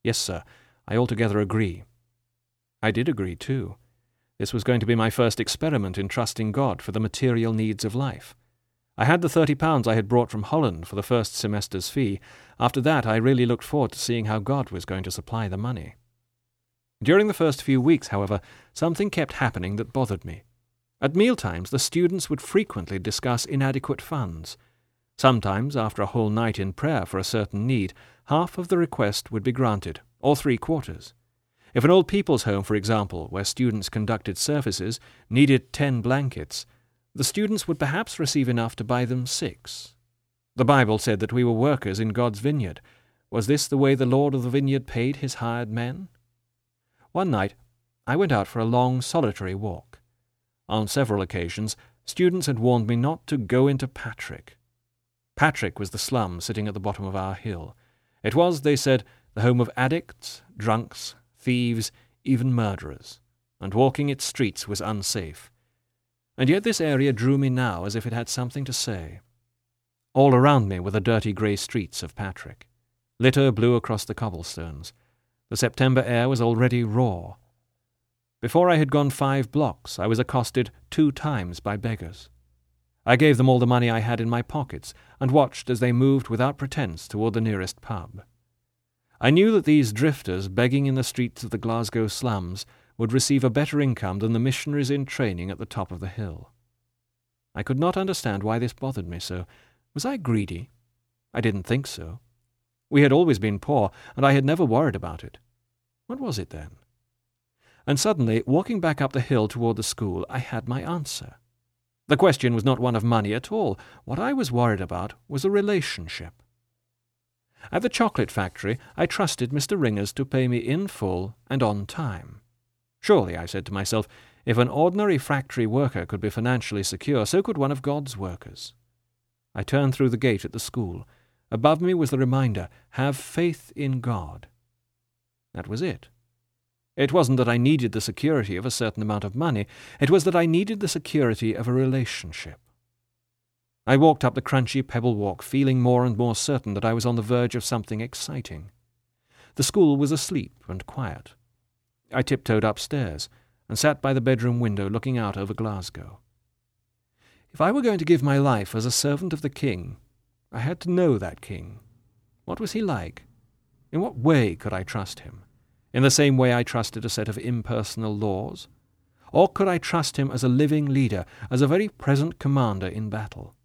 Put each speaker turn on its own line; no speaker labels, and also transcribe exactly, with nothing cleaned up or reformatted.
Yes, sir, I altogether agree. I did agree, too. This was going to be my first experiment in trusting God for the material needs of life. I had the thirty pounds I had brought from Holland for the first semester's fee. After that, I really looked forward to seeing how God was going to supply the money. During the first few weeks, however, something kept happening that bothered me. At mealtimes, the students would frequently discuss inadequate funds. Sometimes, after a whole night in prayer for a certain need, half of the request would be granted, or three quarters. If an old people's home, for example, where students conducted services, needed ten blankets, the students would perhaps receive enough to buy them six. The Bible said that we were workers in God's vineyard. Was this the way the Lord of the vineyard paid his hired men? One night, I went out for a long, solitary walk. On several occasions, students had warned me not to go into Patrick. Patrick was the slum sitting at the bottom of our hill. It was, they said, the home of addicts, drunks, thieves, even murderers, and walking its streets was unsafe. And yet this area drew me now as if it had something to say. All around me were the dirty grey streets of Patrick. Litter blew across the cobblestones. The September air was already raw. Before I had gone five blocks, I was accosted two times by beggars. I gave them all the money I had in my pockets, and watched as they moved without pretence toward the nearest pub. I knew that these drifters begging in the streets of the Glasgow slums would receive a better income than the missionaries in training at the top of the hill. I could not understand why this bothered me so. Was I greedy? I didn't think so. We had always been poor, and I had never worried about it. What was it then? And suddenly, walking back up the hill toward the school, I had my answer. The question was not one of money at all. What I was worried about was a relationship. At the chocolate factory, I trusted Mister Ringers to pay me in full and on time. Surely, I said to myself, if an ordinary factory worker could be financially secure, so could one of God's workers. I turned through the gate at the school. Above me was the reminder, have faith in God. That was it. It wasn't that I needed the security of a certain amount of money. It was that I needed the security of a relationship. I walked up the crunchy pebble walk, feeling more and more certain that I was on the verge of something exciting. The school was asleep and quiet. I tiptoed upstairs and sat by the bedroom window looking out over Glasgow. If I were going to give my life as a servant of the King, I had to know that King. What was he like? In what way could I trust him? In the same way I trusted a set of impersonal laws? Or could I trust him as a living leader, as a very present commander in battle?